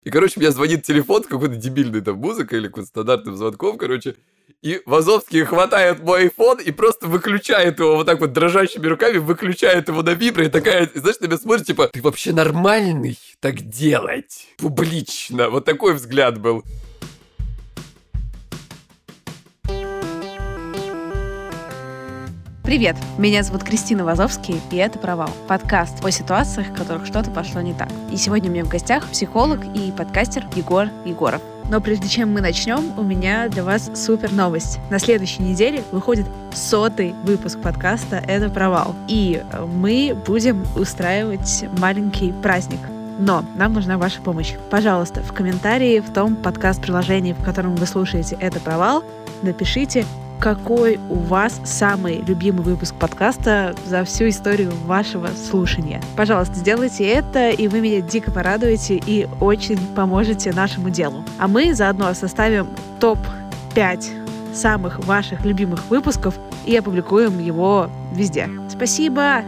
И, короче, у меня звонит телефон с какой-то дебильной там музыкой или каким-то стандартным звонком, короче. И Вазовский хватает мой айфон и просто выключает его вот так вот дрожащими руками, выключает его на вибро и такая, знаешь, на меня смотрит, типа, ты вообще нормальный так делать? Публично. Вот такой взгляд был. Привет, меня зовут Кристина Вазовский, и это «Провал» — подкаст о ситуациях, в которых что-то пошло не так. И сегодня у меня в гостях психолог и подкастер Егор Егоров. Но прежде чем мы начнем, у меня для вас супер новость. На следующей неделе выходит 100-й выпуск подкаста «Это провал». И мы будем устраивать маленький праздник. Но нам нужна ваша помощь. Пожалуйста, в комментарии в том подкаст-приложении, в котором вы слушаете «Это провал», напишите, какой у вас самый любимый выпуск подкаста за всю историю вашего слушания. Пожалуйста, сделайте это, и вы меня дико порадуете и очень поможете нашему делу. А мы заодно составим топ-5 самых ваших любимых выпусков и опубликуем его везде. Спасибо!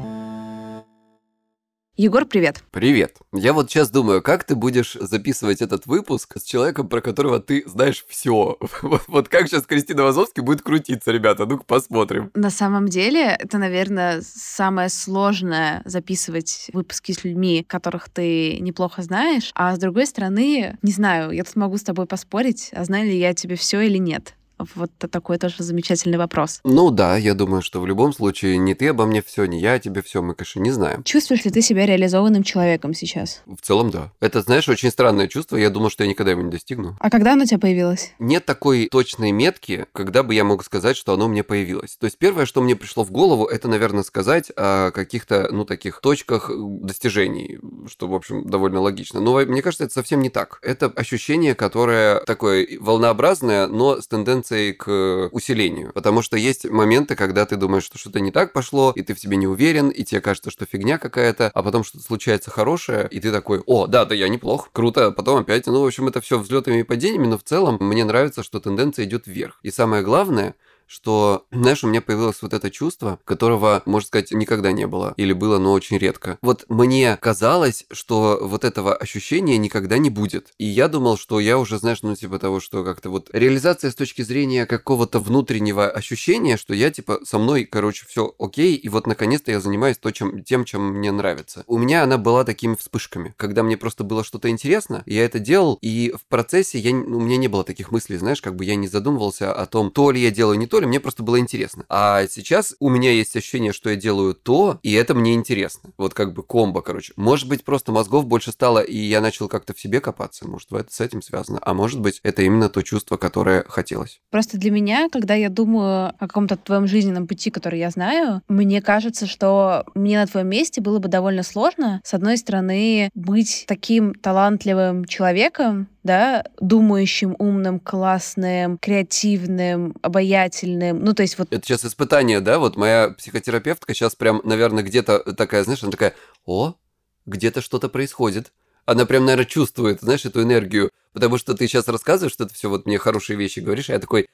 Егор, привет. Привет. Я вот сейчас думаю, как ты будешь записывать этот выпуск с человеком, про которого ты знаешь все. Вот как сейчас Кристина Вазовский будет крутиться, ребята? Ну-ка посмотрим. На самом деле, это, наверное, самое сложное — записывать выпуски с людьми, которых ты неплохо знаешь. А с другой стороны, не знаю, я тут могу с тобой поспорить, а знаю ли я тебе все или нет. Вот такой тоже замечательный вопрос. Ну да, я думаю, что в любом случае не ты обо мне все, не я о тебе все, мы, конечно, не знаем. Чувствуешь ли ты себя реализованным человеком сейчас? В целом, да. Это, знаешь, очень странное чувство. Я думал, что я никогда его не достигну. А когда оно у тебя появилось? Нет такой точной метки, когда бы я мог сказать, что оно у меня появилось. То есть первое, что мне пришло в голову, это, наверное, сказать о каких-то, таких точках достижений, что, в общем, довольно логично. Но мне кажется, это совсем не так. Это ощущение, которое такое волнообразное, но с тенденцией к усилению. Потому что есть моменты, когда ты думаешь, что что-то не так пошло, и ты в себе не уверен, и тебе кажется, что фигня какая-то, а потом что-то случается хорошее, и ты такой: о, да, я неплох, круто, потом опять, в общем, это все взлетами и падениями, но в целом мне нравится, что тенденция идет вверх. И самое главное, что, знаешь, у меня появилось вот это чувство, которого, можно сказать, никогда не было. Или было, но очень редко. Вот мне казалось, что вот этого ощущения никогда не будет. И я думал, что я уже, знаешь, типа того, что как-то вот реализация с точки зрения какого-то внутреннего ощущения, что я, со мной, короче, все окей, и вот наконец-то я занимаюсь тем, чем мне нравится. У меня она была такими вспышками, когда мне просто было что-то интересно, я это делал, и в процессе у меня не было таких мыслей, знаешь, как бы я не задумывался о том, то ли я делаю, не то ли, мне просто было интересно. А сейчас у меня есть ощущение, что я делаю то, и это мне интересно. Вот как бы комбо, короче. Может быть, просто мозгов больше стало, и я начал как-то в себе копаться. Может, это с этим связано. А может быть, это именно то чувство, которое хотелось. Просто для меня, когда я думаю о каком-то твоем жизненном пути, который я знаю, мне кажется, что мне на твоем месте было бы довольно сложно, с одной стороны, быть таким талантливым человеком, да, думающим, умным, классным, креативным, обаятельным. То есть вот... Это сейчас испытание, да? Вот моя психотерапевтка сейчас прям, наверное, где-то такая, знаешь, она такая: о, где-то что-то происходит. Она прям, наверное, чувствует, знаешь, эту энергию. Потому что ты сейчас рассказываешь, что это все вот мне хорошие вещи говоришь, а я такой: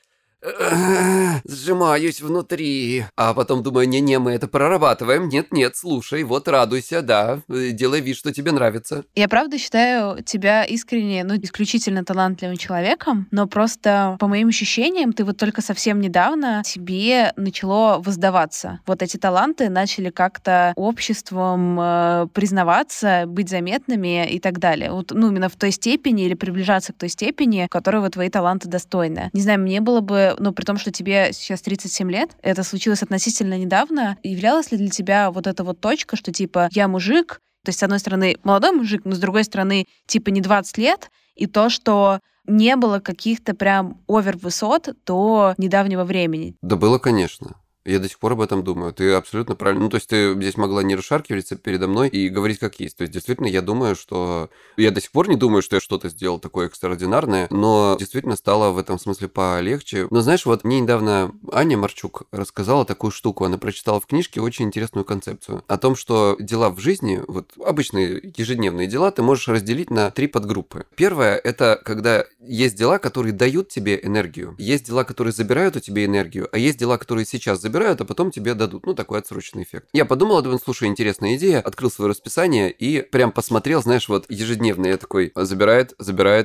сжимаюсь внутри. А потом думаю: не-не, мы это прорабатываем. Нет-нет, слушай, вот радуйся, да, делай вид, что тебе нравится. Я правда считаю тебя искренне, исключительно талантливым человеком, но просто, по моим ощущениям, ты вот только совсем недавно тебе начало воздаваться. Вот эти таланты начали как-то обществом признаваться, быть заметными и так далее. Вот, именно в той степени или приближаться к той степени, в которой твои таланты достойны. Не знаю, мне было бы, при том, что тебе сейчас 37 лет, это случилось относительно недавно, являлась ли для тебя вот эта вот точка, что я мужик, то есть, с одной стороны, молодой мужик, но с другой стороны, не 20 лет, и то, что не было каких-то прям овер-высот до недавнего времени? Да было, конечно. Я до сих пор об этом думаю. Ты абсолютно правильно. То есть ты здесь могла не расшаркиваться передо мной и говорить как есть. То есть действительно я думаю, что... Я до сих пор не думаю, что я что-то сделал такое экстраординарное, но действительно стало в этом смысле полегче. Но знаешь, вот мне недавно Аня Марчук рассказала такую штуку. Она прочитала в книжке очень интересную концепцию о том, что дела в жизни, вот обычные ежедневные дела, ты можешь разделить на 3 подгруппы. Первое – это когда есть дела, которые дают тебе энергию. Есть дела, которые забирают у тебя энергию, а есть дела, которые сейчас забирают забирают, а потом тебе дадут. Ну, такой отсроченный эффект. Я подумал, думаю, слушай, интересная идея, открыл свое расписание и прям посмотрел, знаешь, вот ежедневно я такой, забирает,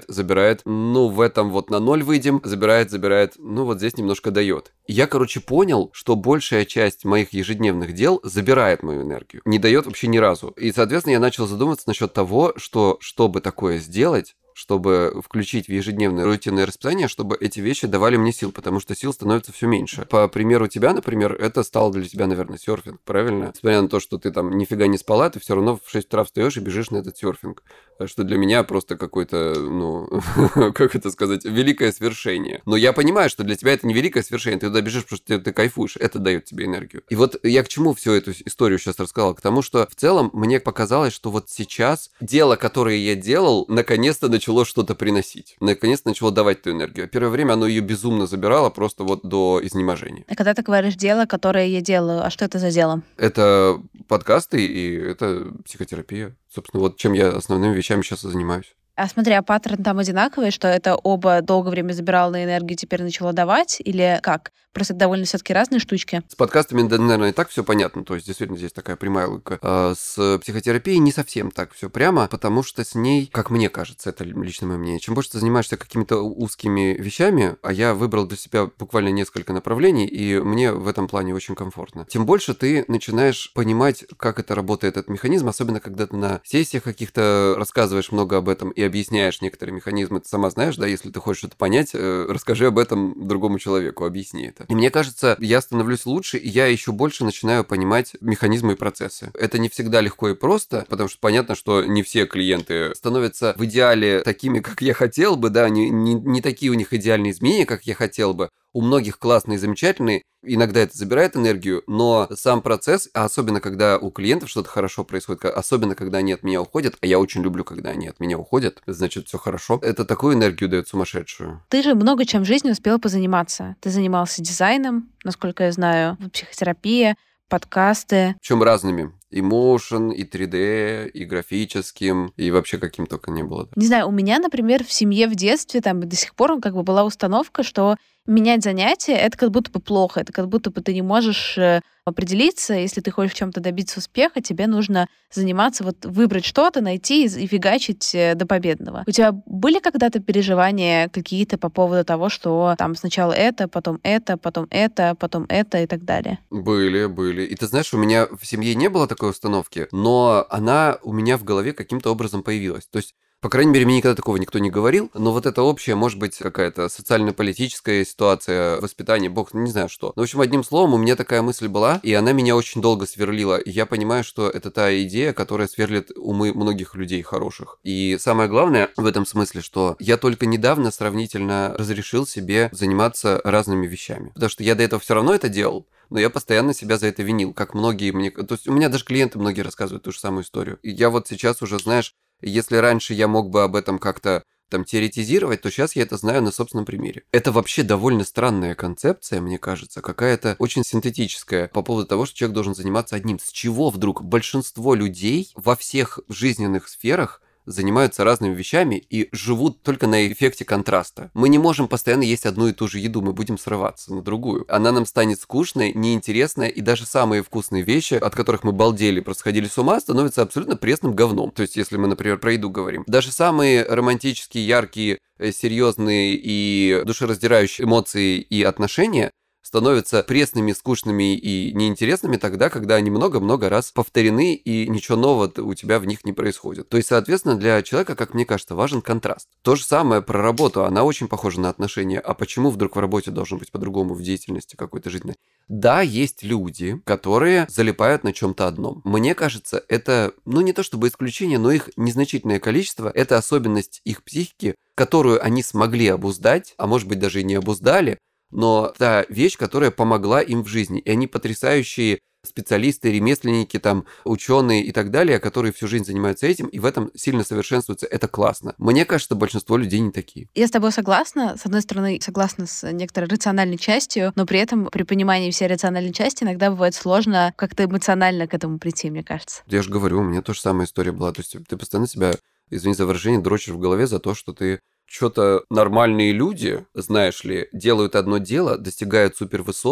ну, в этом вот на 0 выйдем, забирает, ну, вот здесь немножко дает. Я, короче, понял, что большая часть моих ежедневных дел забирает мою энергию, не дает вообще ни разу. И, соответственно, я начал задумываться насчет того, что, чтобы такое сделать, чтобы включить в ежедневное рутинное расписание, чтобы эти вещи давали мне сил, потому что сил становится все меньше. По примеру тебя, например, это стало для тебя, наверное, серфинг, правильно? Несмотря на то, что ты там нифига не спала, ты все равно в 6 утра встаешь и бежишь на этот серфинг. Что для меня просто какое-то, ну, как это сказать, великое свершение. Но я понимаю, что для тебя это не великое свершение, ты туда бежишь, потому что ты кайфуешь, это дает тебе энергию. И вот я к чему всю эту историю сейчас рассказал? К тому, что в целом мне показалось, что вот сейчас дело, которое я делал, наконец-то начало что-то приносить. Наконец-то начало давать эту энергию. Первое время оно ее безумно забирало просто вот до изнеможения. А когда ты говоришь дело, которое я делаю, а что это за дело? Это подкасты и это психотерапия. Собственно, вот чем я основными вещами сейчас и занимаюсь. А смотри, а паттерн там одинаковый, что это оба долгое время забирало на энергию, теперь начало давать? Или как? Просто это довольно все-таки разные штучки. С подкастами, да, наверное, и так все понятно. То есть, действительно, здесь такая прямая логика. А с психотерапией не совсем так все прямо, потому что с ней, как мне кажется, это лично мое мнение, чем больше ты занимаешься какими-то узкими вещами, а я выбрал для себя буквально несколько направлений, и мне в этом плане очень комфортно, тем больше ты начинаешь понимать, как это работает, этот механизм, особенно когда ты на сессиях каких-то рассказываешь много об этом и объясняешь некоторые механизмы, ты сама знаешь, да, если ты хочешь что-то понять, расскажи об этом другому человеку, объясни это. И мне кажется, я становлюсь лучше, и я еще больше начинаю понимать механизмы и процессы. Это не всегда легко и просто, потому что понятно, что не все клиенты становятся в идеале такими, как я хотел бы, да, не такие у них идеальные изменения, как я хотел бы. У многих классные и замечательные, иногда это забирает энергию, но сам процесс, а особенно когда у клиентов что-то хорошо происходит, особенно когда они от меня уходят, а я очень люблю, когда они от меня уходят, значит, все хорошо, это такую энергию дает сумасшедшую. Ты же много чем в жизни успела позаниматься. Ты занимался дизайном, насколько я знаю, психотерапия, подкасты. Причем разными. И motion, и 3D, и графическим, и вообще каким только не было. Не знаю, у меня, например, в семье в детстве там до сих пор как бы была установка, что менять занятия — это как будто бы плохо, это как будто бы ты не можешь определиться, если ты хочешь в чем-то добиться успеха, тебе нужно заниматься, вот выбрать что-то, найти и фигачить до победного. У тебя были когда-то переживания какие-то по поводу того, что там сначала это, потом это, потом это, потом это и так далее? Были. И ты знаешь, у меня в семье не было такой установки, но она у меня в голове каким-то образом появилась. То есть, по крайней мере, мне никогда такого никто не говорил, но вот это общая, может быть, какая-то социально-политическая ситуация, воспитание, бог, не знаю что. Но, в общем, одним словом, у меня такая мысль была, и она меня очень долго сверлила. И я понимаю, что это та идея, которая сверлит умы многих людей хороших. И самое главное в этом смысле, что я только недавно сравнительно разрешил себе заниматься разными вещами. Потому что я до этого все равно это делал, но я постоянно себя за это винил, как многие мне... То есть у меня даже клиенты многие рассказывают ту же самую историю. И я вот сейчас уже, знаешь, если раньше я мог бы об этом как-то там теоретизировать, то сейчас я это знаю на собственном примере. Это вообще довольно странная концепция, мне кажется, какая-то очень синтетическая по поводу того, что человек должен заниматься одним. С чего вдруг большинство людей во всех жизненных сферах занимаются разными вещами и живут только на эффекте контраста. Мы не можем постоянно есть одну и ту же еду, мы будем срываться на другую. Она нам станет скучной, неинтересной, и даже самые вкусные вещи, от которых мы балдели, просто сходили с ума, становятся абсолютно пресным говном. То есть, если мы, например, про еду говорим. Даже самые романтические, яркие, серьезные и душераздирающие эмоции и отношения становятся пресными, скучными и неинтересными тогда, когда они много-много раз повторены и ничего нового у тебя в них не происходит. То есть, соответственно, для человека, как мне кажется, важен контраст. То же самое про работу, она очень похожа на отношения. А почему вдруг в работе должно быть по-другому, в деятельности какой-то жизненной? Да, есть люди, которые залипают на чем-то одном. Мне кажется, это, не то чтобы исключение, но их незначительное количество, это особенность их психики, которую они смогли обуздать, а может быть даже и не обуздали, но та вещь, которая помогла им в жизни. И они потрясающие специалисты, ремесленники, там, ученые и так далее, которые всю жизнь занимаются этим, и в этом сильно совершенствуются. Это классно. Мне кажется, большинство людей не такие. Я с тобой согласна. С одной стороны, согласна с некоторой рациональной частью, но при этом при понимании всей рациональной части иногда бывает сложно как-то эмоционально к этому прийти, мне кажется. Я же говорю, у меня тоже самая история была. То есть ты постоянно себя, извини за выражение, дрочишь в голове за то, что ты что-то нормальные люди, знаешь ли, делают одно дело, достигают супервысот,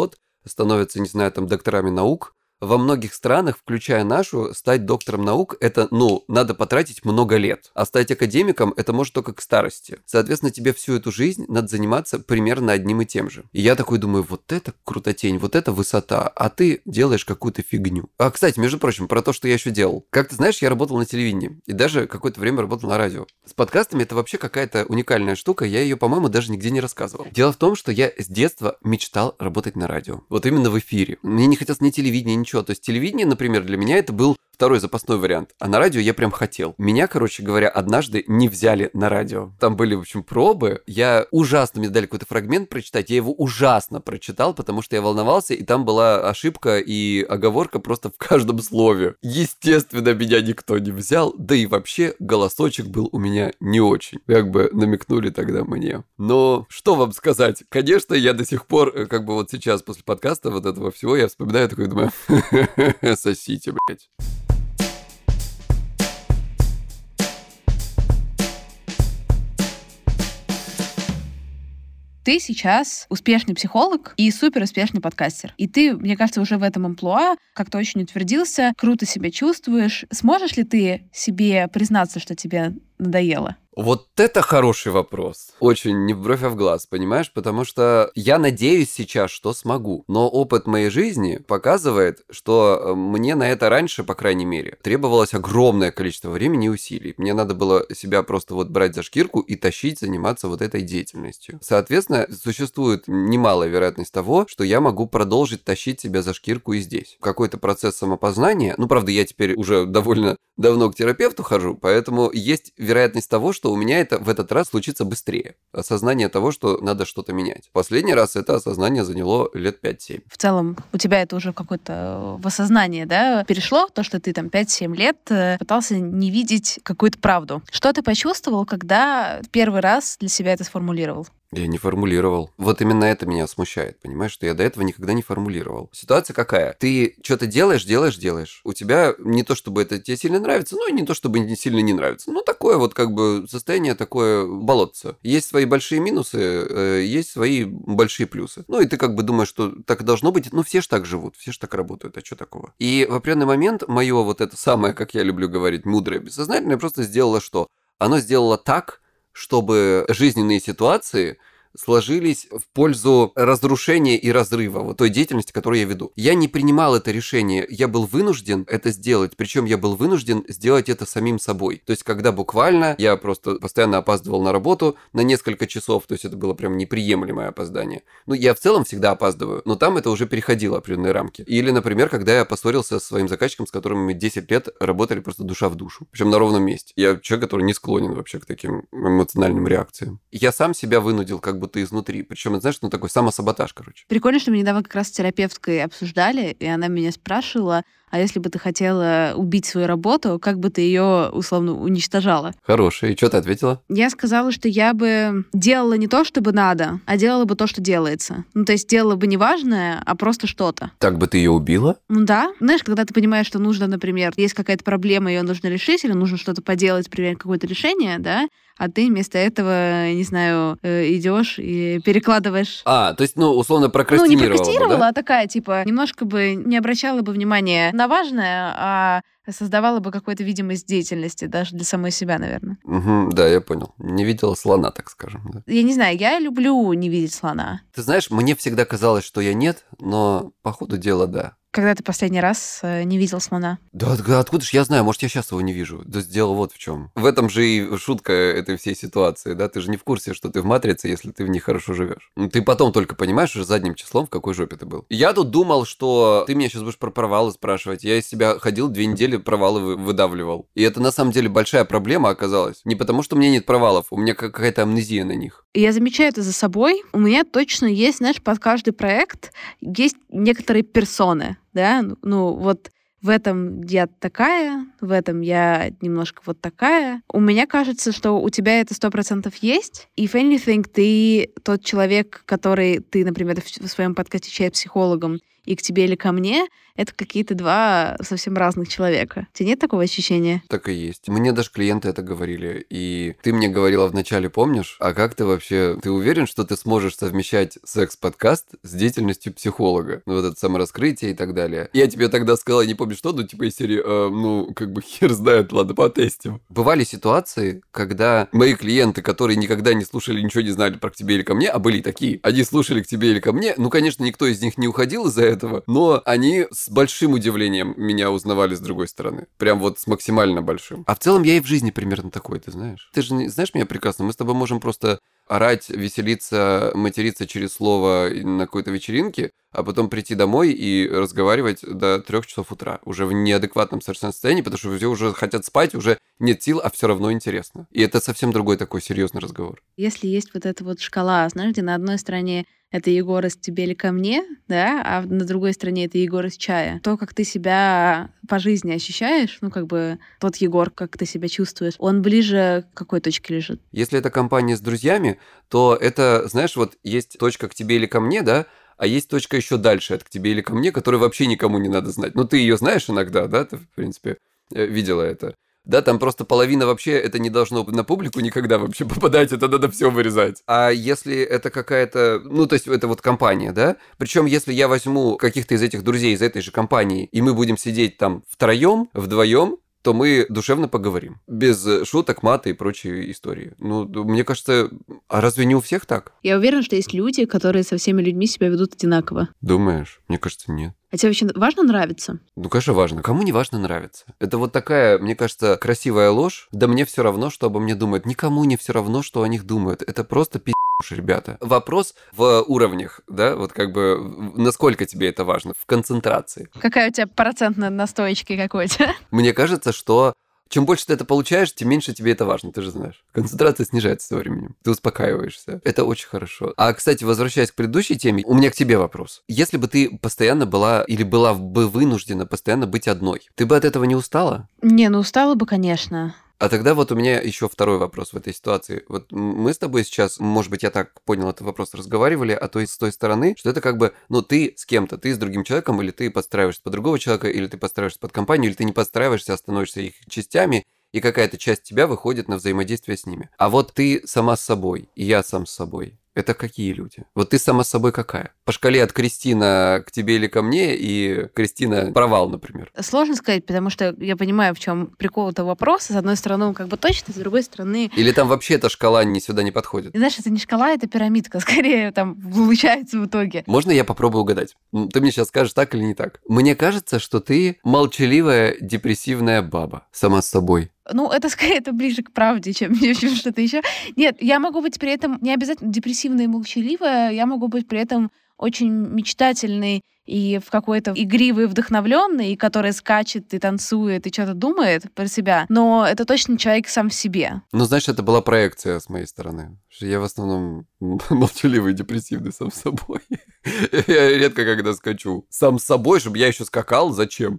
становятся, не знаю, там, докторами наук. Во многих странах, включая нашу, стать доктором наук – это, надо потратить много лет. А стать академиком – это может только к старости. Соответственно, тебе всю эту жизнь надо заниматься примерно одним и тем же. И я такой думаю, вот это крутотень, вот это высота, а ты делаешь какую-то фигню. А, кстати, между прочим, про то, что я еще делал. Как ты знаешь, я работал на телевидении и даже какое-то время работал на радио. С подкастами это вообще какая-то уникальная штука, я ее, по-моему, даже нигде не рассказывал. Дело в том, что я с детства мечтал работать на радио. Вот именно в эфире. Мне не хотелось ни телевидения, ничего. То есть телевидение, например, для меня это был второй запасной вариант. А на радио я прям хотел. Меня, короче говоря, однажды не взяли на радио. Там были, в общем, пробы. Я ужасно, мне дали какой-то фрагмент прочитать. Я его ужасно прочитал, потому что я волновался, и там была ошибка и оговорка просто в каждом слове. Естественно, меня никто не взял. Да и вообще голосочек был у меня не очень. Как бы намекнули тогда мне. Но что вам сказать? Конечно, я до сих пор, как бы вот сейчас после подкаста вот этого всего, я вспоминаю такой, думаю, сосите, блядь. Ты сейчас успешный психолог и супер успешный подкастер. И ты, мне кажется, уже в этом амплуа как-то очень утвердился, круто себя чувствуешь. Сможешь ли ты себе признаться, что тебе надоело? Вот это хороший вопрос. Очень не в бровь, а в глаз, понимаешь? Потому что я надеюсь сейчас, что смогу. Но опыт моей жизни показывает, что мне на это раньше, по крайней мере, требовалось огромное количество времени и усилий. Мне надо было себя просто вот брать за шкирку и тащить, заниматься вот этой деятельностью. Соответственно, существует немалая вероятность того, что я могу продолжить тащить себя за шкирку и здесь. Какой-то процесс самопознания, правда, я теперь уже довольно давно к терапевту хожу, поэтому есть вероятность того, что у меня это в этот раз случится быстрее. Осознание того, что надо что-то менять. Последний раз это осознание заняло лет 5-7. В целом, у тебя это уже какое-то в осознание, да, перешло? То, что ты там 5-7 лет пытался не видеть какую-то правду. Что ты почувствовал, когда первый раз для себя это сформулировал? Я не формулировал. Вот именно это меня смущает, понимаешь, что я до этого никогда не формулировал. Ситуация какая? Ты что-то делаешь. У тебя не то, чтобы это тебе сильно нравится, но и не то, чтобы не сильно не нравится. Такое вот как бы состояние, такое болотце. Есть свои большие минусы, есть свои большие плюсы. И ты как бы думаешь, что так должно быть. Все ж так живут, все ж так работают, а что такого? И в определенный момент мое вот это самое, как я люблю говорить, мудрое бессознательное просто сделало что? Оно сделало так, чтобы жизненные ситуации сложились в пользу разрушения и разрыва вот той деятельности, которую я веду. Я не принимал это решение, я был вынужден это сделать, причем я был вынужден сделать это самим собой. То есть, когда буквально я просто постоянно опаздывал на работу на несколько часов, то есть это было прям неприемлемое опоздание. Я в целом всегда опаздываю, но там это уже переходило определенные рамки. Или, например, когда я поссорился со своим заказчиком, с которым мы 10 лет работали просто душа в душу, причем на ровном месте. Я человек, который не склонен вообще к таким эмоциональным реакциям. Я сам себя вынудил как будто изнутри. Причем, знаешь, такой самосаботаж, короче. Прикольно, что мы недавно как раз с терапевткой обсуждали, и она меня спрашивала, а если бы ты хотела убить свою работу, как бы ты ее, условно, уничтожала? Хорошая. И что ты ответила? Я сказала, что я бы делала не то, чтобы надо, а делала бы то, что делается. То есть делала бы не важное, а просто что-то. Так бы ты ее убила? Да. Знаешь, когда ты понимаешь, что нужно, например, есть какая-то проблема, ее нужно решить, или нужно что-то поделать, принять какое-то решение, да, а ты вместо этого, не знаю, идешь и перекладываешь. То есть, условно, прокрастинировала. Не прокрастинировала, да? а такая, немножко бы не обращала бы внимания на важное, а создавала бы какую-то видимость деятельности даже для самой себя, наверное. Да, я понял. Не видела слона, так скажем. Да. Я не знаю, я люблю не видеть слона. Ты знаешь, мне всегда казалось, что я нет, но по ходу дела да. Когда ты последний раз не видел слона? Да откуда ж я знаю, может, я сейчас его не вижу. Да дело вот в чем. В этом же и шутка этой всей ситуации, да? Ты же не в курсе, что ты в матрице, если ты в ней хорошо живешь. Ты потом только понимаешь уже задним числом, в какой жопе ты был. Я тут думал, что ты меня сейчас будешь про провалы спрашивать. Я из себя ходил 2 недели, провалы выдавливал. И это на самом деле большая проблема оказалась. Не потому, что у меня нет провалов, у меня какая-то амнезия на них. Я замечаю это за собой. У меня точно есть, знаешь, под каждый проект есть некоторые персоны. Да, вот в этом я такая, в этом я немножко вот такая. У меня кажется, что у тебя это 100% есть. If anything, ты тот человек, который ты, например, в своем подкасте «Чай психологом» и к тебе или ко мне, это какие-то два совсем разных человека. У тебя нет такого ощущения? Так и есть. Мне даже клиенты это говорили. И ты мне говорила вначале, помнишь, а как ты вообще, ты уверен, что ты сможешь совмещать секс-подкаст с деятельностью психолога? Ну, вот это самораскрытие и так далее. Я тебе тогда сказала, не помню что, ну, типа из серии, хер знает, ладно, потестим. Бывали ситуации, когда мои клиенты, которые никогда не слушали, ничего не знали про к тебе или ко мне, а были такие, они слушали к тебе или ко мне, ну, конечно, никто из них не уходил из-за этого, но они с большим удивлением меня узнавали с другой стороны. Прям вот с максимально большим. А в целом я и в жизни примерно такой, ты знаешь. Ты же знаешь меня прекрасно, мы с тобой можем просто орать, веселиться, материться через слово на какой-то вечеринке, а потом прийти домой и разговаривать до 3 часов утра, уже в неадекватном совершенно состоянии, потому что все уже хотят спать, уже нет сил, а все равно интересно. И это совсем другой такой серьезный разговор. Если есть вот эта вот шкала, знаешь, где на одной стороне это Егор из «Тебе или ко мне», да, а на другой стороне это Егор из «Чая», то, как ты себя по жизни ощущаешь, ну, как бы тот Егор, как ты себя чувствуешь, он ближе к какой точке лежит? Если это компания с друзьями, то это, знаешь, вот есть точка к тебе или ко мне, да, а есть точка еще дальше от к тебе или ко мне, которую вообще никому не надо знать. Ну, ты ее знаешь иногда, да, ты, в принципе, видела это. Да, там просто половина вообще, это не должно на публику никогда вообще попадать, это надо все вырезать. А если это какая-то, ну, то есть это вот компания, да? Причем если я возьму каких-то из этих друзей из этой же компании, и мы будем сидеть там втроем, вдвоем, то мы душевно поговорим. Без шуток, мата и прочей истории. Ну, мне кажется, а разве не у всех так? Я уверена, что есть люди, которые со всеми людьми себя ведут одинаково. Думаешь? Мне кажется, нет. А тебе вообще важно нравиться? Ну, конечно, важно. Кому не важно нравится? Это вот такая, мне кажется, красивая ложь. Да мне все равно, что обо мне думают. Никому не все равно, что о них думают. Это просто ребята. Вопрос в уровнях, да, вот как бы насколько тебе это важно, в концентрации. Какая у тебя процент на стоечке какой-то? Мне кажется, что чем больше ты это получаешь, тем меньше тебе это важно, ты же знаешь. Концентрация снижается со временем. Ты успокаиваешься. Это очень хорошо. А, кстати, возвращаясь к предыдущей теме, у меня к тебе вопрос. Если бы ты постоянно была или была бы вынуждена постоянно быть одной, ты бы от этого не устала? Не, ну устала бы, конечно. А тогда вот у меня еще второй вопрос в этой ситуации. Вот мы с тобой сейчас, может быть, я так понял этот вопрос, разговаривали, а то есть с той стороны, что это как бы, ну, ты с кем-то, ты с другим человеком, или ты подстраиваешься под другого человека, или ты подстраиваешься под компанию, или ты не подстраиваешься, а становишься их частями, и какая-то часть тебя выходит на взаимодействие с ними. А вот ты сама с собой, и я сам с собой. Это какие люди? Вот ты сама с собой какая? По шкале от Кристина к тебе или ко мне, и Кристина провал, например. Сложно сказать, потому что я понимаю, в чем прикол этого вопроса. С одной стороны, он как бы точно, с другой стороны... Или там вообще эта шкала ни сюда не подходит? И знаешь, это не шкала, это пирамидка, скорее там получается в итоге. Можно я попробую угадать? Ты мне сейчас скажешь, так или не так. Мне кажется, что ты молчаливая, депрессивная баба. Сама с собой. Ну, это скорее это ближе к правде, чем что-то еще. Нет, я могу быть при этом не обязательно депрессивная и молчаливая, я могу быть при этом очень мечтательный и в какой-то игривый, вдохновленный, который скачет и танцует и что-то думает про себя, но это точно человек сам в себе. Ну, знаешь, это была проекция с моей стороны. Я в основном молчаливый, депрессивный сам с собой. Я редко когда скачу. Сам с собой, чтобы я еще скакал, зачем?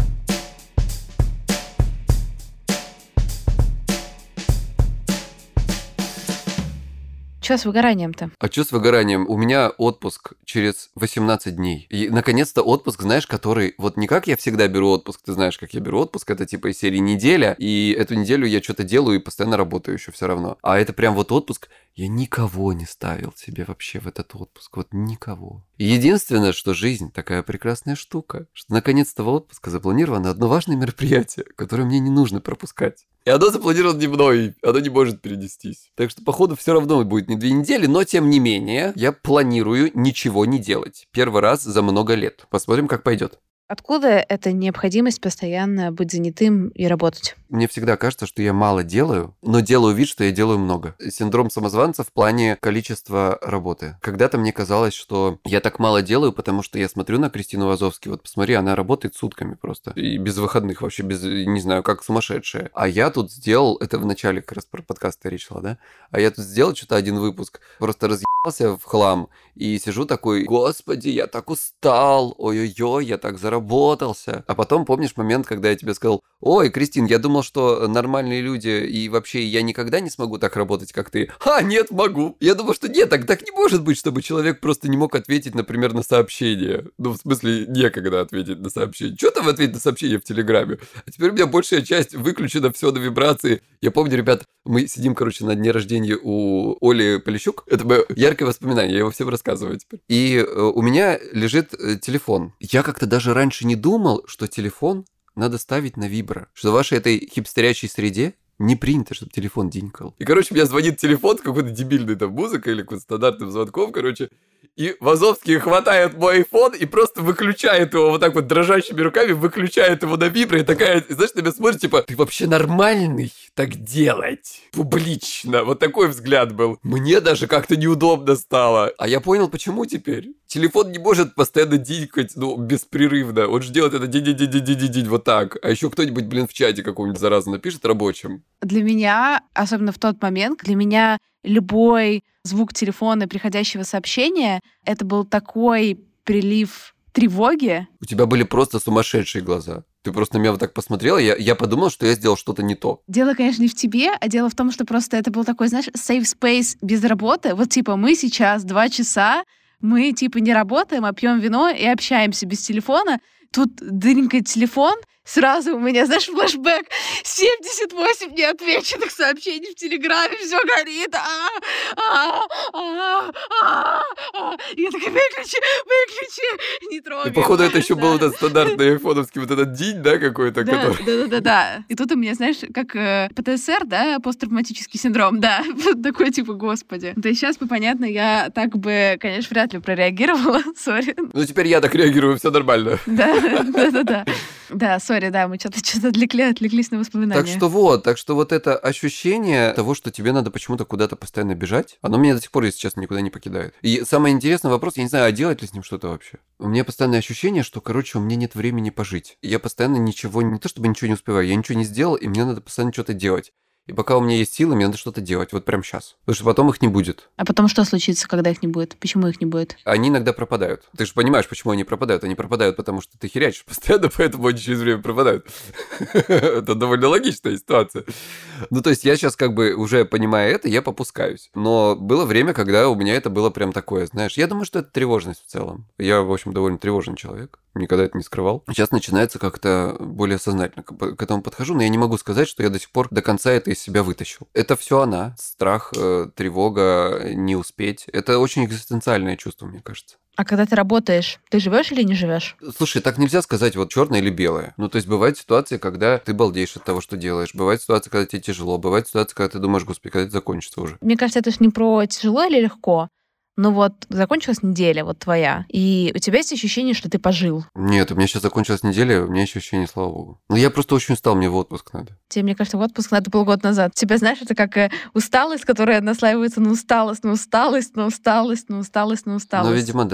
Что с выгоранием-то? А что с выгоранием? У меня отпуск через 18 дней. И, наконец-то, отпуск, знаешь, который... Вот не как я всегда беру отпуск, ты знаешь, как я беру отпуск, это типа из серии неделя, и эту неделю я что-то делаю и постоянно работаю еще все равно. А это прям вот отпуск, я никого не ставил себе вообще в этот отпуск, вот никого. Единственное, что жизнь такая прекрасная штука, что наконец-то в отпуске запланировано одно важное мероприятие, которое мне не нужно пропускать. И оно запланировано не мной, оно не может перенестись. Так что, походу, все равно будет не 2 недели, но, тем не менее, я планирую ничего не делать. Первый раз за много лет. Посмотрим, как пойдет. Откуда эта необходимость постоянно быть занятым и работать? Мне всегда кажется, что я мало делаю, но делаю вид, что я делаю много. Синдром самозванца в плане количества работы. Когда-то мне казалось, что я так мало делаю, потому что я смотрю на Кристину Вазовски. Вот посмотри, она работает сутками просто. И без выходных вообще, без, не знаю, как сумасшедшая. А я тут сделал, это в начале как раз про подкаст речь шла, да? А я тут сделал что-то один выпуск, просто разъебался в хлам и сижу такой: господи, я так устал, ой-ой-ой, я так заработался. А потом помнишь момент, когда я тебе сказал: ой, Кристин, я думал, что нормальные люди и вообще я никогда не смогу так работать, как ты. Нет, могу. Я думал, что нет, так не может быть, чтобы человек просто не мог ответить, например, на сообщение. Ну, в смысле, некогда ответить на сообщение. Что там ответить на сообщение в Телеграме? А теперь у меня большая часть выключена, все на вибрации. Я помню, ребят, мы сидим, короче, на дне рождения у Оли Полищук. Это мое яркое воспоминание, я его всем рассказываю теперь. И у меня лежит телефон. Я как-то даже раньше не думал, что телефон надо ставить на вибро. Что в вашей этой хипстерячей среде не принято, чтобы телефон динькал. И, короче, у меня звонит телефон с какой-то дебильной там музыкой или каким-то стандартным звонком, короче. И Вазовский хватает мой айфон и просто выключает его вот так вот дрожащими руками, выключает его на вибро, и такая, знаешь, на меня смотрит, типа: ты вообще нормальный так делать? Публично. Вот такой взгляд был. Мне даже как-то неудобно стало. А я понял, почему теперь. Телефон не может постоянно динькать, беспрерывно. Он же делает это динь-динь-динь-динь-динь вот так. А еще кто-нибудь, в чате каком-нибудь зараза напишет рабочим. Для меня, особенно в тот момент, для меня любой звук телефона, приходящего сообщения, это был такой прилив тревоги. У тебя были просто сумасшедшие глаза. Ты просто на меня вот так посмотрела, я подумал, что я сделал что-то не то. Дело, конечно, не в тебе, а дело в том, что просто это был такой, знаешь, safe space без работы. Вот типа мы сейчас 2 часа, мы типа не работаем, а пьем вино и общаемся без телефона. Тут дыренькает телефон, сразу у меня, знаешь, флешбэк. 78 неотвеченных сообщений в Телеграме, все горит. Я такая: выключи, не трогай. И походу это еще был этот стандартный айфоновский вот этот день, да, какой-то? Да. И тут у меня, знаешь, как ПТСР, да, посттравматический синдром, да. Такой типа: господи. То есть сейчас бы, понятно, я так бы, конечно, вряд ли прореагировала, сори. Ну теперь я так реагирую, все нормально. Да. Да, сори, да, мы что-то отвлеклись на воспоминания. Так что вот это ощущение того, что тебе надо почему-то куда-то постоянно бежать, оно меня до сих пор, если честно, никуда не покидает. И самый интересный вопрос, я не знаю, а делать ли с ним что-то вообще? У меня постоянное ощущение, что, короче, у меня нет времени пожить. Я постоянно ничего, не то чтобы ничего не успеваю, я ничего не сделал, и мне надо постоянно что-то делать. И пока у меня есть силы, мне надо что-то делать, вот прямо сейчас. Потому что потом их не будет. А потом что случится, когда их не будет? Почему их не будет? Они иногда пропадают. Ты же понимаешь, почему они пропадают. Они пропадают, потому что ты херячишь постоянно, поэтому они через время пропадают. Это довольно логичная ситуация. Ну, то есть я сейчас как бы уже понимая это, я попускаюсь. Но было время, когда у меня это было прям такое, знаешь. Я думаю, что это тревожность в целом. Я, в общем, довольно тревожный человек. Никогда это не скрывал. Сейчас начинается как-то более сознательно к этому подхожу, но я не могу сказать, что я до сих пор до конца это из себя вытащил. Это все она. Страх, тревога, не успеть. Это очень экзистенциальное чувство, мне кажется. А когда ты работаешь, ты живешь или не живешь? Слушай, так нельзя сказать вот черное или белое. Ну, то есть бывают ситуации, когда ты балдеешь от того, что делаешь. Бывает ситуация, когда тебе тяжело. Бывает ситуация, когда ты думаешь: господи, когда это закончится уже. Мне кажется, это же не про тяжело или легко. Ну вот, закончилась неделя вот твоя, и у тебя есть ощущение, что ты пожил? Нет, у меня сейчас закончилась неделя, у меня есть ощущение, слава богу. Ну, я просто очень устал, мне в отпуск надо. Тебе, мне кажется, в отпуск надо полгода назад. Тебя, знаешь, это как усталость, которая наслаивается на усталость, на усталость, на усталость, на усталость, на усталость. Ну, видимо,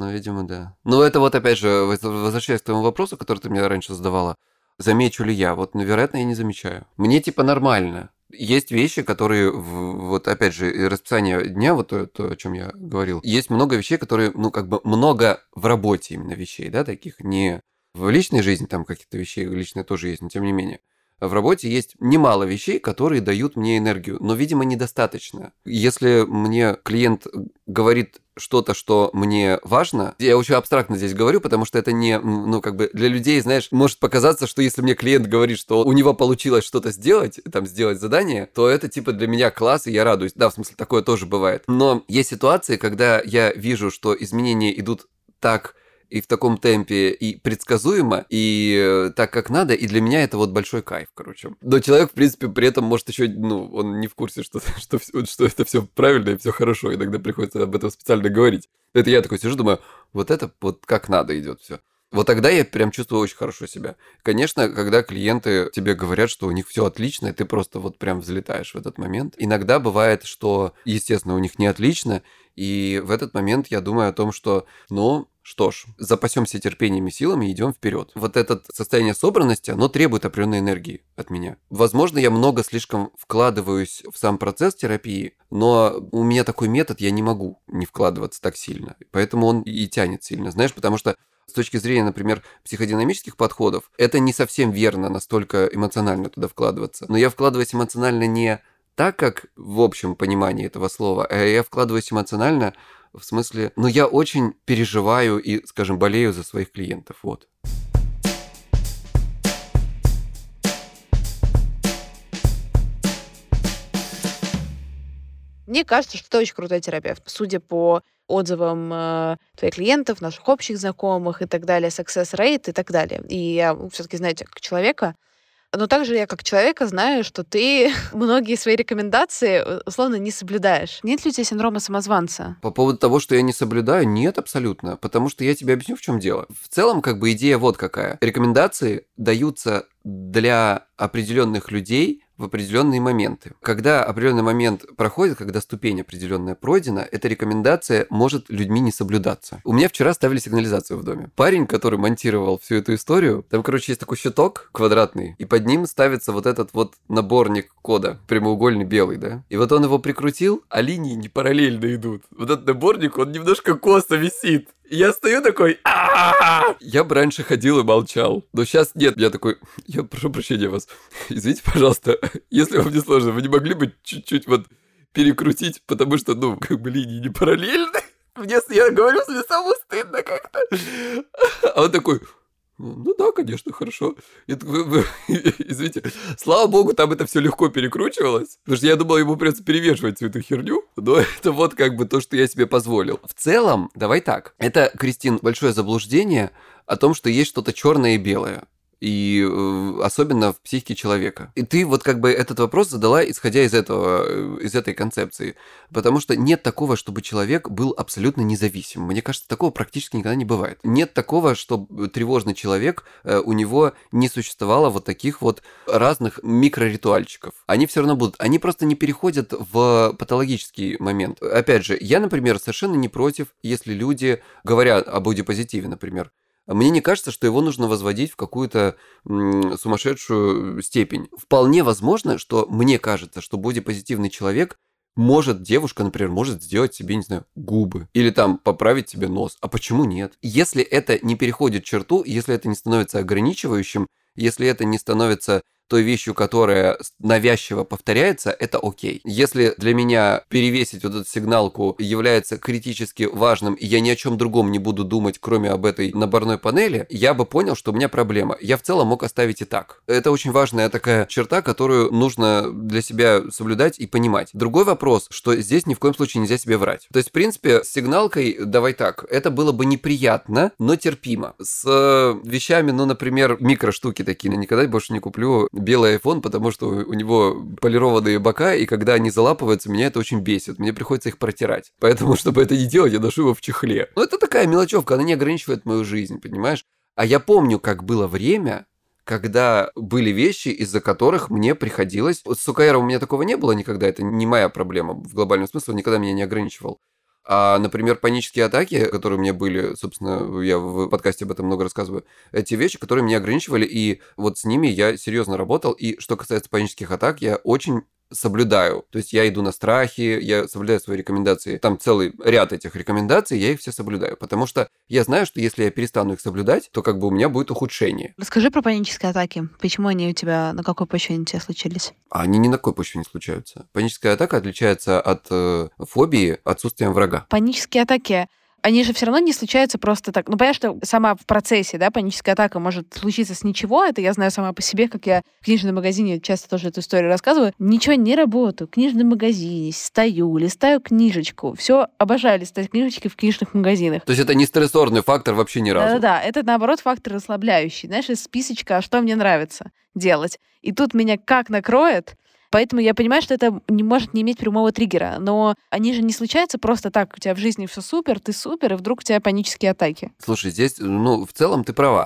да. Ну, это вот, опять же, возвращаясь к твоему вопросу, который ты мне раньше задавала, замечу ли я? Вот, вероятно, я не замечаю. Мне, типа, нормально. Есть вещи, которые, вот опять же, расписание дня, вот то, о чем я говорил, есть много вещей, которые, ну, как бы много в работе именно вещей, да, таких, не в личной жизни, там каких-то вещей личные тоже есть, но тем не менее. В работе есть немало вещей, которые дают мне энергию, но, видимо, недостаточно. Если мне клиент говорит что-то, что мне важно, я очень абстрактно здесь говорю, потому что это не, ну, как бы для людей, знаешь, может показаться, что если мне клиент говорит, что у него получилось что-то сделать, там, сделать задание, то это, типа, для меня класс, и я радуюсь. Да, в смысле, такое тоже бывает. Но есть ситуации, когда я вижу, что изменения идут так и в таком темпе, и предсказуемо, и так, как надо, и для меня это вот большой кайф, короче. Но человек, в принципе, при этом может еще, ну, он не в курсе, что это все правильно и все хорошо, иногда приходится об этом специально говорить. Это я такой сижу, думаю, вот это вот как надо идет все. Вот тогда я прям чувствую очень хорошо себя. Конечно, когда клиенты тебе говорят, что у них все отлично, и ты просто вот прям взлетаешь в этот момент. Иногда бывает, что, естественно, у них не отлично, и в этот момент я думаю о том, что, ну, что ж, запасемся терпением и силами и идем вперед. Вот это состояние собранности, оно требует определенной энергии от меня. Возможно, я много слишком вкладываюсь в сам процесс терапии, но у меня такой метод, я не могу не вкладываться так сильно. Поэтому он и тянет сильно, знаешь, потому что с точки зрения, например, психодинамических подходов, это не совсем верно настолько эмоционально туда вкладываться. Но я вкладываюсь эмоционально не так, как в общем понимании этого слова, а я вкладываюсь эмоционально в смысле, я очень переживаю и, скажем, болею за своих клиентов, вот. Мне кажется, что ты очень крутой терапевт. Судя по отзывам твоих клиентов, наших общих знакомых и так далее, success rate и так далее. И я все-таки знаю тебя как человека, но также я как человека знаю, что ты многие свои рекомендации условно не соблюдаешь. Нет ли у тебя синдрома самозванца? По поводу того, что я не соблюдаю, нет, абсолютно. Потому что я тебе объясню, в чем дело. В целом, идея вот какая. Рекомендации даются для определенных людей в определенные моменты. Когда определенный момент проходит, когда ступень определенная пройдена, эта рекомендация может людьми не соблюдаться. У меня вчера ставили сигнализацию в доме. Парень, который монтировал всю эту историю, там, есть такой щиток квадратный, и под ним ставится вот этот вот наборник кода, прямоугольный белый, да? И вот он его прикрутил, а линии не параллельно идут. Вот этот наборник, он немножко косо висит. И я стою такой, я бы раньше ходил и молчал, но сейчас нет. Я такой, я прошу прощения вас, извините, пожалуйста, если вам не сложно, вы не могли бы чуть-чуть вот перекрутить, потому что, линии не параллельны. Я говорю себе, самому стыдно как-то. А он такой... да, конечно, хорошо. Я такой, извините, слава богу, там это все легко перекручивалось, потому что я думал, ему придется перевешивать всю эту херню, но это вот то, что я себе позволил. В целом, давай так, это, Кристин, большое заблуждение о том, что есть что-то черное и белое. И особенно в психике человека. И ты этот вопрос задала, исходя из этой концепции. Потому что нет такого, чтобы человек был абсолютно независим. Мне кажется, такого практически никогда не бывает. Нет такого, что тревожный человек, у него не существовало вот таких вот разных микроритуальчиков. Они все равно будут. Они просто не переходят в патологический момент. Опять же, я, например, совершенно не против, если люди, говоря о бодипозитиве, например, мне не кажется, что его нужно возводить в какую-то сумасшедшую степень. Вполне возможно, что мне кажется, что бодипозитивный человек девушка, например, может сделать себе, не знаю, губы. Или там поправить себе нос. А почему нет? Если это не переходит черту, если это не становится ограничивающим, если это не становится той вещью, которая навязчиво повторяется, это окей. Если для меня перевесить вот эту сигналку является критически важным, и я ни о чем другом не буду думать, кроме об этой наборной панели, я бы понял, что у меня проблема. Я в целом мог оставить и так. Это очень важная такая черта, которую нужно для себя соблюдать и понимать. Другой вопрос, что здесь ни в коем случае нельзя себе врать. То есть, в принципе, с сигналкой, давай так, это было бы неприятно, но терпимо. С вещами, например, микроштуки такие, никогда больше не куплю белый iPhone, потому что у него полированные бока, и когда они залапываются, меня это очень бесит. Мне приходится их протирать. Поэтому, чтобы это не делать, я ношу его в чехле. Это такая мелочевка, она не ограничивает мою жизнь, понимаешь? А я помню, как было время, когда были вещи, из-за которых мне приходилось... С ОКР у меня такого не было никогда, это не моя проблема в глобальном смысле, он никогда меня не ограничивал. А, например, панические атаки, которые у меня были, собственно, я в подкасте об этом много рассказываю, эти вещи, которые меня ограничивали, и вот с ними я серьезно работал. И что касается панических атак, я очень соблюдаю. То есть я иду на страхи, я соблюдаю свои рекомендации. Там целый ряд этих рекомендаций, я их все соблюдаю. Потому что я знаю, что если я перестану их соблюдать, то у меня будет ухудшение. Расскажи про панические атаки. Почему они у тебя, на какой почве они у тебя случились? Они ни на какой почве не случаются. Паническая атака отличается от фобии отсутствием врага. Панические атаки... Они же все равно не случаются просто так. Понятно, что сама в процессе, да, паническая атака может случиться с ничего. Это я знаю сама по себе, как я в книжном магазине часто тоже эту историю рассказываю. Ничего не работаю. В книжном магазине стою, листаю книжечку. Все, обожаю листать книжечки в книжных магазинах. То есть это не стрессорный фактор вообще ни разу? Да-да-да. Это, наоборот, фактор расслабляющий. Знаешь, из списочка, что мне нравится делать. И тут меня как накроет. Поэтому я понимаю, что это не может не иметь прямого триггера. Но они же не случаются просто так. У тебя в жизни все супер, ты супер, и вдруг у тебя панические атаки. Слушай, здесь, в целом ты права.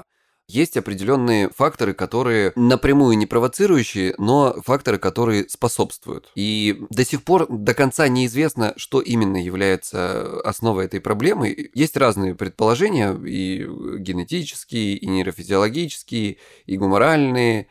Есть определенные факторы, которые напрямую не провоцирующие, но факторы, которые способствуют. И до сих пор до конца неизвестно, что именно является основой этой проблемы. Есть разные предположения, и генетические, и нейрофизиологические, и гуморальные,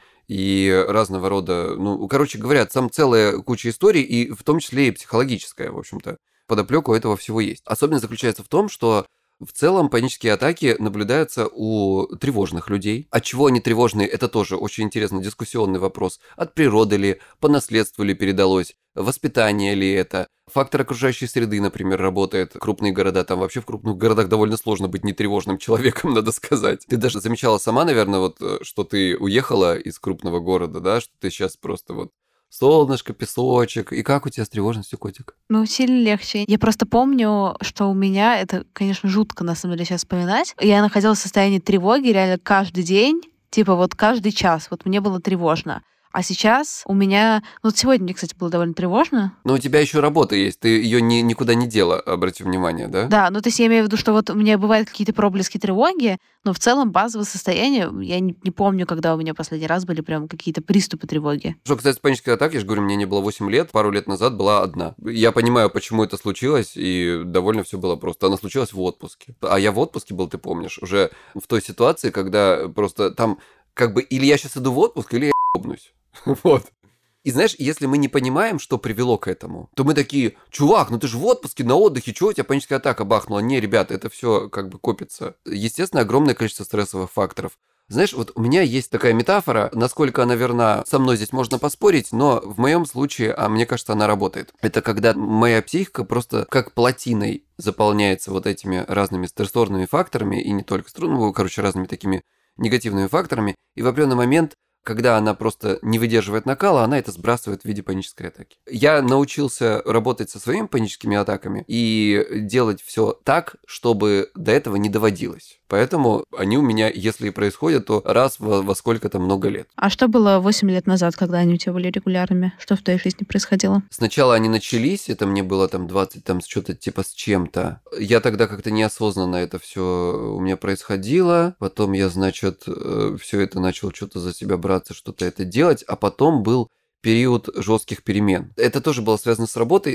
и разного рода, короче говоря, там целая куча историй, и в том числе и психологическая, в общем-то. Подоплёка у этого всего есть. Особенность заключается в том, что в целом панические атаки наблюдаются у тревожных людей. От чего они тревожные, это тоже очень интересный дискуссионный вопрос. От природы ли, по наследству ли передалось, воспитание ли это, фактор окружающей среды, например, работает. Крупные города, там вообще в крупных городах довольно сложно быть нетревожным человеком, надо сказать. Ты даже замечала сама, наверное, вот, что ты уехала из крупного города, да, что ты сейчас просто вот солнышко, песочек. И как у тебя с тревожностью, котик? Сильно легче. Я просто помню, что у меня, это, конечно, жутко, на самом деле, сейчас вспоминать. Я находилась в состоянии тревоги реально каждый день, каждый час. Вот мне было тревожно. А сейчас у меня... сегодня мне, кстати, было довольно тревожно. Но у тебя еще работа есть, ты ее никуда не дела, обрати внимание, да? Да, то есть я имею в виду, что вот у меня бывают какие-то проблески тревоги, но в целом базовое состояние, я не помню, когда у меня последний раз были прям какие-то приступы тревоги. Что касается панической атаки, я же говорю, мне не было 8 лет, пару лет назад была одна. Я понимаю, почему это случилось, и довольно все было просто. Она случилась в отпуске. А я в отпуске был, ты помнишь, уже в той ситуации, когда просто там или я сейчас иду в отпуск, или я ебнусь. Вот. И знаешь, если мы не понимаем, что привело к этому, то мы такие: чувак, ты же в отпуске, на отдыхе, чего у тебя паническая атака бахнула? Не, ребята, это все копится. Естественно, огромное количество стрессовых факторов. Знаешь, вот у меня есть такая метафора, насколько она верна, со мной здесь можно поспорить, но в моем случае, мне кажется, она работает. Это когда моя психика просто как плотиной заполняется вот этими разными стрессорными факторами, и не только разными такими негативными факторами, и в определенный момент, когда она просто не выдерживает накала, она это сбрасывает в виде панической атаки. Я научился работать со своими паническими атаками и делать все так, чтобы до этого не доводилось. Поэтому они у меня, если и происходят, то раз во сколько-то много лет. А что было 8 лет назад, когда они у тебя были регулярными? Что в твоей жизни происходило? Сначала они начались, это мне было 20, что-то типа с чем-то. Я тогда как-то неосознанно это все у меня происходило. Потом я, все это начал что-то за себя браться, что-то это делать. А потом был период жестких перемен. Это тоже было связано с работой.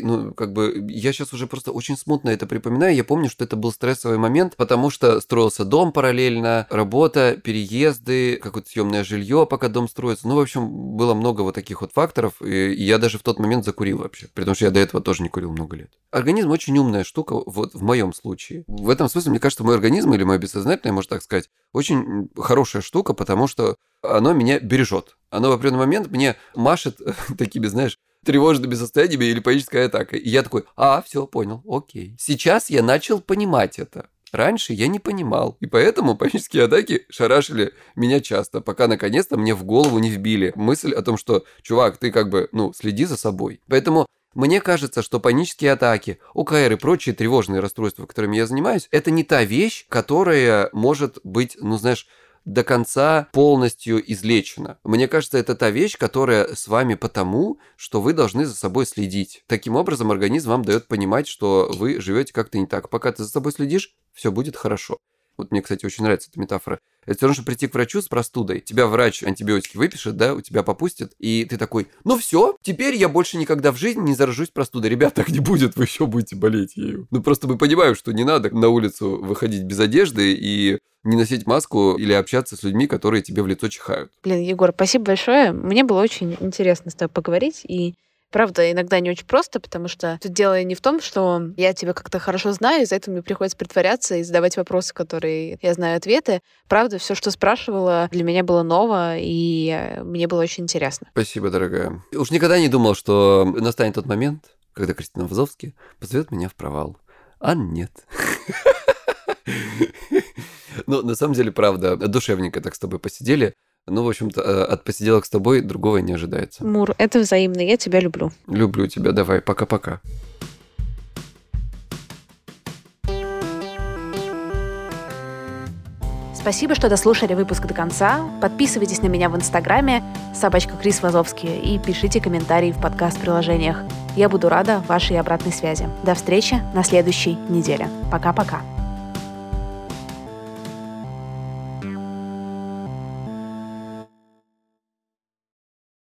Я сейчас уже просто очень смутно это припоминаю. Я помню, что это был стрессовый момент, потому что строился дом параллельно, работа, переезды, какое-то съемное жилье, пока дом строится. В общем, было много вот таких вот факторов, и я даже в тот момент закурил вообще, при том, что я до этого тоже не курил много лет. Организм очень умная штука, вот в моем случае. В этом смысле, мне кажется, мой организм, или мое бессознательное, можно так сказать, очень хорошая штука, потому что оно меня бережет. Оно в определенный момент мне машет такими, тревожными состояниями или панической атакой. И я такой: все, понял, окей. Сейчас я начал понимать это. Раньше я не понимал. И поэтому панические атаки шарашили меня часто, пока наконец-то мне в голову не вбили мысль о том, что, чувак, ты следи за собой. Поэтому мне кажется, что панические атаки, ОКР и прочие тревожные расстройства, которыми я занимаюсь, это не та вещь, которая может быть, до конца полностью излечена. Мне кажется, это та вещь, которая с вами потому, что вы должны за собой следить. Таким образом, организм вам дает понимать, что вы живете как-то не так. Пока ты за собой следишь, все будет хорошо. Вот мне, кстати, очень нравится эта метафора. Это все равно, что прийти к врачу с простудой. Тебя врач антибиотики выпишет, да, у тебя попустит, и ты такой: все, теперь я больше никогда в жизни не заражусь простудой. Ребят, так не будет, вы еще будете болеть ею. Просто мы понимаем, что не надо на улицу выходить без одежды и не носить маску или общаться с людьми, которые тебе в лицо чихают. Егор, спасибо большое. Мне было очень интересно с тобой поговорить, и правда, иногда не очень просто, потому что тут дело не в том, что я тебя как-то хорошо знаю, из-за этого мне приходится притворяться и задавать вопросы, которые я знаю ответы. Правда, все, что спрашивала, для меня было ново, и мне было очень интересно. Спасибо, дорогая. Уж никогда не думал, что настанет тот момент, когда Кристина Вазовский позовет меня в провал. А нет. На самом деле, правда, душевненько так с тобой посидели. В общем-то, от посиделок с тобой другого не ожидается. Мур, это взаимно. Я тебя люблю. Люблю тебя. Давай, пока-пока. Спасибо, что дослушали выпуск до конца. Подписывайтесь на меня в Инстаграме @Крис Вазовский и пишите комментарии в подкаст-приложениях. Я буду рада вашей обратной связи. До встречи на следующей неделе. Пока-пока.